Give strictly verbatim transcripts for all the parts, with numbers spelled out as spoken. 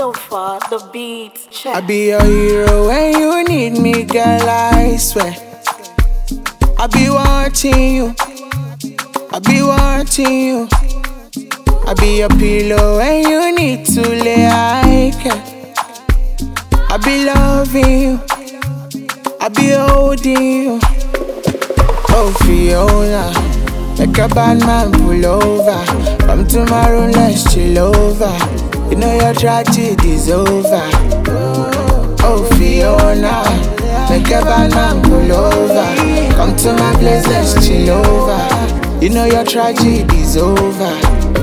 Christopher, the beats. Check. I be your hero when you need me, girl, I swear. I be watching you, I be watching you. I be your pillow when you need to lay, I care. I be loving you, I be holding you. Oh, Fiona, make a bad man pull over. Come tomorrow, let's chill over. You know your tragedy's over. Oh, Fiona, make a bad man pull over. Come to my place, let's chill over. You know your tragedy's over.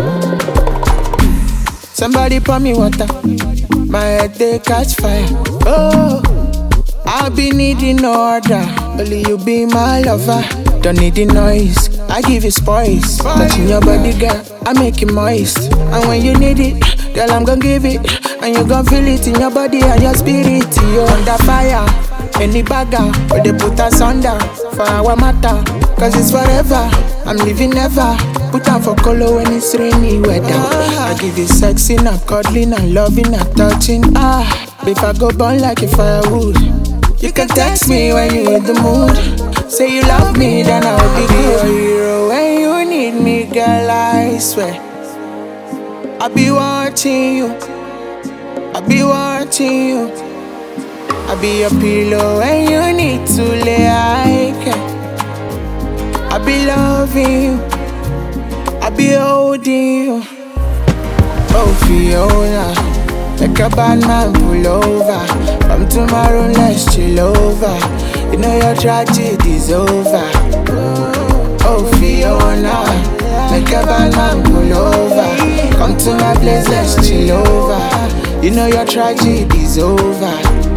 Somebody pour me water, my head they catch fire. Oh, I'll be needing order. Only you be my lover. Don't need the noise, I give you spoils. Touching your body, girl, I make it moist. And when you need it, girl, I'm gonna give it. And you gon' feel it in your body and your spirit. You under fire, any bagger, but they put us under. For our matter, cause it's forever. I'm living never. Put on for color when it's rainy weather. I give you sexy, not cuddling, and loving, not touching. Ah, if I go burn like a firewood. You can text me when you in the mood. Say you love me, then I'll be your hero when you need me, girl, I swear. I be watching you, I be watching you. I be your pillow when you need to lay, I care. I be loving you, I be holding you. Oh, Fiona, make a bad man pull over. Come tomorrow, let's chill over. You know your tragedy's over. Oh, Fiona, make a bad man pull over. Come to my place, let's chill over. You know your tragedy's over.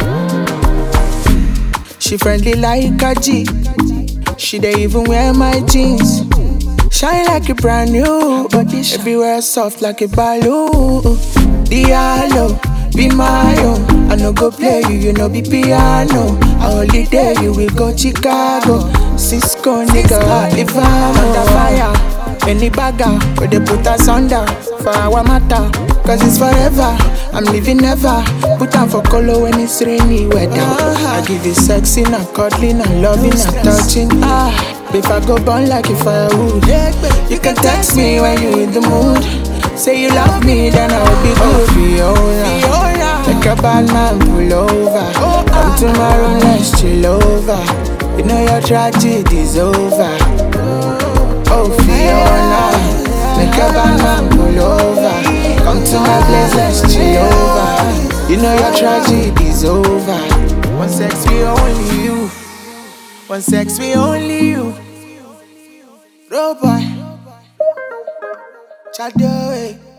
She friendly like a G. She dey even wear my jeans. Shine like a brand new. Body everywhere soft like a balloon. Diallo, be my own. I no go play you, you know be piano. I only dare you, we go Chicago. Cisco nigga, if I'm under fire. Any bagger, but they put us under. For our matter, cause it's forever. I'm living never. Put on for color when it's rainy weather. I give you sexy, not cuddling, not loving, not touching. Ah, if I go burn like a firewood. You can text me when you in the mood. Say you love me, then I'll be good. Fiona, make a bad man pull over. Come tomorrow, let's chill over. You know your tragedy's over. Oh, Fiona, make a bad man pull over. Come to my place, let's chill over. You know your tragedy's over. One sex, we only you. One sex, we only you. Robot, Chado,